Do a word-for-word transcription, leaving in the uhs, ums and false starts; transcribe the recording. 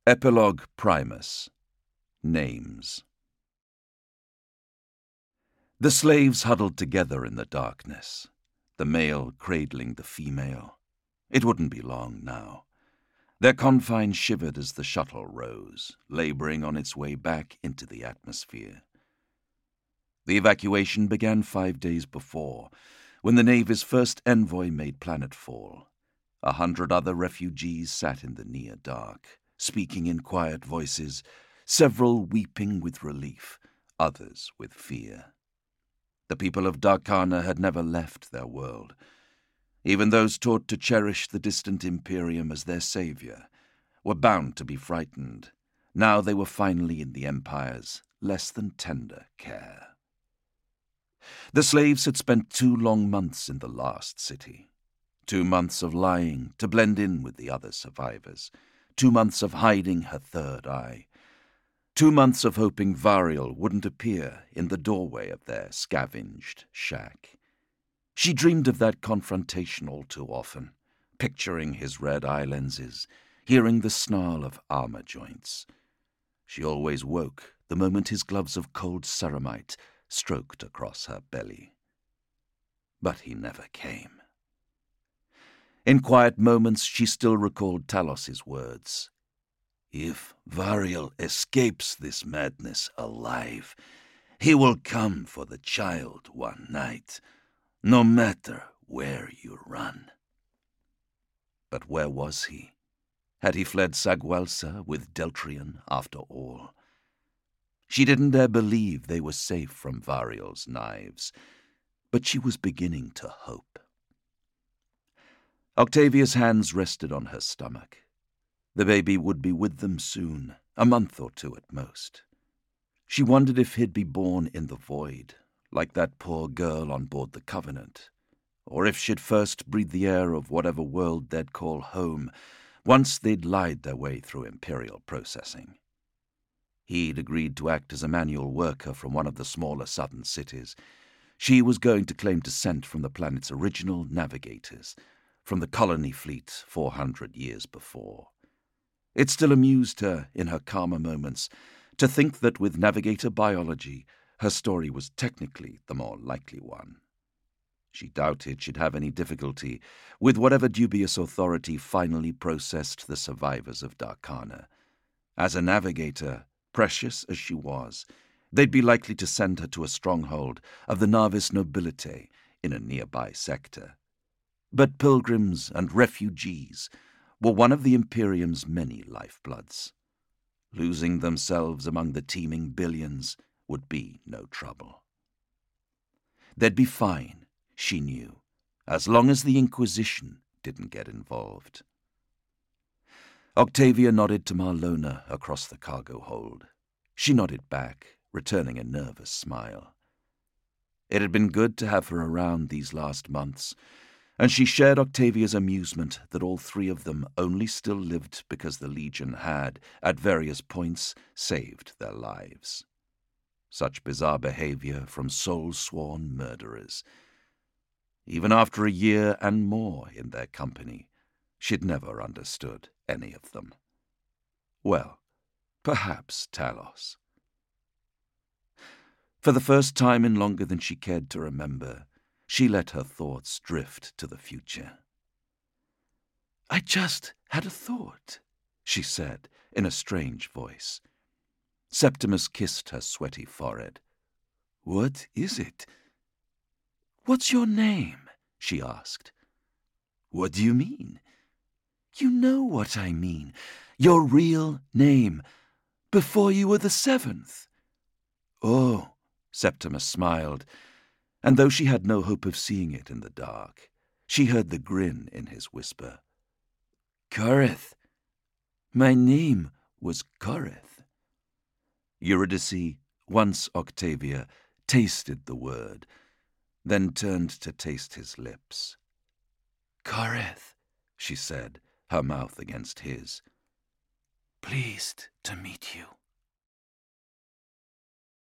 Epilogue Primus. Names. The slaves huddled together in the darkness, the male cradling the female. It wouldn't be long now. Their confines shivered as the shuttle rose, laboring on its way back into the atmosphere. The evacuation began five days before, when the Navy's first envoy made planetfall. A hundred other refugees sat in the near dark, speaking in quiet voices, several weeping with relief, others with fear. The people of Darkana had never left their world. Even those taught to cherish the distant Imperium as their savior were bound to be frightened. Now they were finally in the Empire's less than tender care. The slaves had spent two long months in the last city. Two months of lying to blend in with the other survivors. Two months of hiding her third eye. Two months of hoping Varial wouldn't appear in the doorway of their scavenged shack. She dreamed of that confrontation all too often, picturing his red eye lenses, hearing the snarl of armor joints. She always woke the moment his gloves of cold ceramite stroked across her belly. But he never came. In quiet moments, she still recalled Talos's words. If Varial escapes this madness alive, he will come for the child one night, no matter where you run. But where was he? Had he fled Sagualsa with Deltrian after all? She didn't dare believe they were safe from Varial's knives, but she was beginning to hope. Octavia's hands rested on her stomach. The baby would be with them soon, a month or two at most. She wondered if he'd be born in the void, like that poor girl on board the Covenant, or if she'd first breathe the air of whatever world they'd call home once they'd lied their way through Imperial processing. He'd agreed to act as a manual worker from one of the smaller southern cities. She was going to claim descent from the planet's original navigators, from the colony fleet four hundred years before. It still amused her, in her calmer moments, to think that with navigator biology, her story was technically the more likely one. She doubted she'd have any difficulty with whatever dubious authority finally processed the survivors of Darkana. As a navigator, precious as she was, they'd be likely to send her to a stronghold of the Navis Nobilite in a nearby sector. But pilgrims and refugees were one of the Imperium's many lifebloods. Losing themselves among the teeming billions would be no trouble. They'd be fine, she knew, as long as the Inquisition didn't get involved. Octavia nodded to Marlona across the cargo hold. She nodded back, returning a nervous smile. It had been good to have her around these last months, and she shared Octavia's amusement that all three of them only still lived because the Legion had, at various points, saved their lives. Such bizarre behavior from soul-sworn murderers. Even after a year and more in their company, she'd never understood any of them. Well, perhaps Talos. For the first time in longer than she cared to remember, she let her thoughts drift to the future. I just had a thought, she said in a strange voice. Septimus kissed her sweaty forehead. What is it? What's your name? She asked. What do you mean? You know what I mean. Your real name, before you were the seventh. Oh, Septimus smiled, and though she had no hope of seeing it in the dark, she heard the grin in his whisper. Coreth. My name was Coreth. Eurydice, once Octavia, tasted the word, then turned to taste his lips. Coreth, she said, her mouth against his. Pleased to meet you.